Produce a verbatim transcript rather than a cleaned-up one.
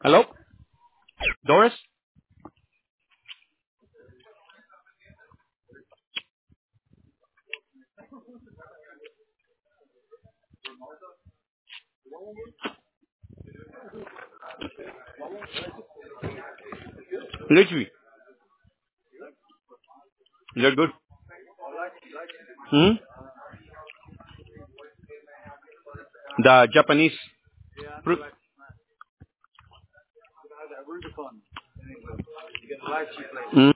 Hello, Doris. Literally, you're good. Hmm? The Japanese. Fruit. Hmm?